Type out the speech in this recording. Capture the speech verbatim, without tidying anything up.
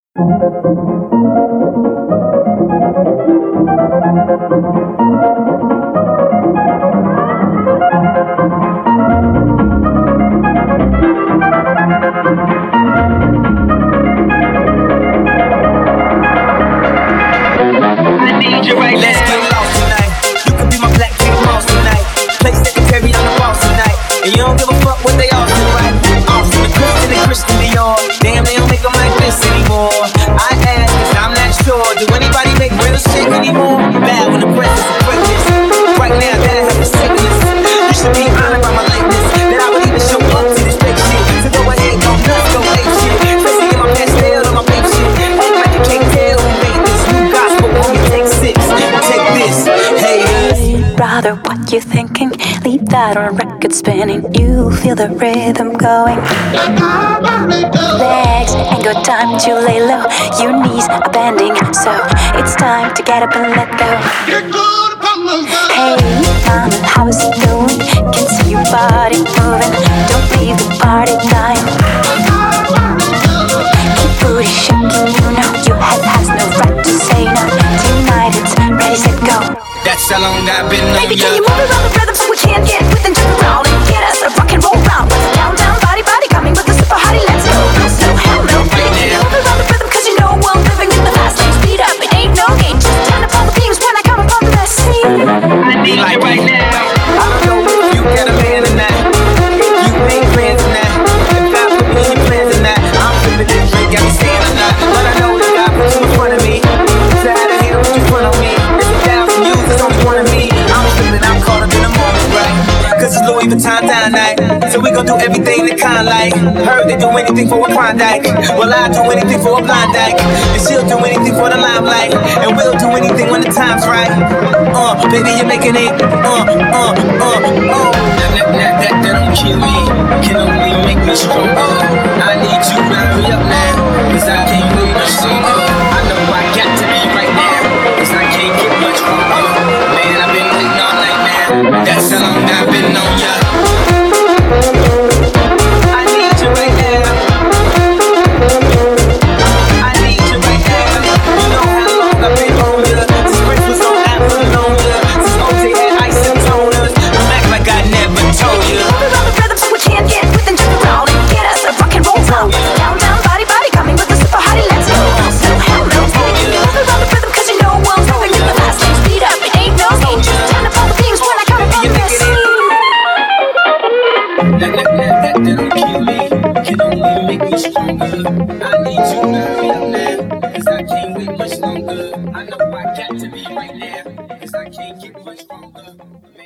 need you right now. Let's get lost tonight. You can be my black king boss tonight. Play secretary on the boss tonight. And you don't give a fuck what they all do, right? Austin, the Christian, and Christian Dior. Damn, they don't make them like this anymore. I ask, cause I'm not sure. Do anybody make real shit anymore? Bad when the press is apprentice. Right now, that I have to say this. You should be honored by my lateness. That I would even show up to this fake shit. So go ahead, go nuts, go ape shit. Especially in my pastel or my babe shit. Act like you can't tell who made this new gospel. Only take six. Take this. Hey, brother, what you thinking? Leave that on record spinning. You feel the rhythm going. Legs ain't got time to lay low. Your knees are bending, so it's time to get up and let go. Hey, mama, how is it going? Can see your body moving. Don't leave the party dying. Keep booty shaking, you know your head has no right to say no. Tonight it's ready, set, go. That's how long I've been on ya. Baby, can you move around the rhythm so we can't get with and jump around and get us a rock and roll round? What's the countdown? Body, body coming with the super hottie. Let's go. No slow, hell no. Baby, can you move around the rhythm cause you know we're living in the fast lane. Speed up, it ain't no game. Just turn up all the beams when I come up on the scene. I need like right now. I don't know if you got a man or not. If you ain't plans or not. If I put me in plans or not. I'm flipping this drink, got me saying or not. But I know that God put you in front of me. So how the hell put you in front of me? There's a thousand you, there's only one of me. I'm slipping, I'm caught up in the moment, right? Cause it's Louis Vuitton down night. So we gon' do everything they kind like. Heard they do anything for a Klondike. Well, I'll do anything for a blind dyke. And she'll do anything for the limelight. And we'll do anything when the time's right. Uh, baby, you're making it. Uh, uh, uh, uh. That, that, that, that, that don't kill me. Can only make me stronger. I need you to hurry up now. Cause I can't wait much longer. I know I got to be right now. Cause I can't get much longer. Man, I've been waiting all night now. That's how long I've been on ya. I need you right now. I need you right now. You know how long I've been on ya. Since Prince was on Apollonia. Since O J had ice and toners. Don't act like I never told ya. Move around the rhythm so we can't get with and jump around and get us a rock and roll round. Down, down, body, body coming with the super hottie. Let's go. So hell no. Baby, can you move around the rhythm cause you know we're living in the fast lane. Speed up, it ain't no game. Just turn up all the beams when I come up on the scene. That, that, that, that, that don't kill me. Can only make me stronger. I need you to hurry up now. Cause I can't wait much longer. I know I got to be right now. Cause I can't get much stronger.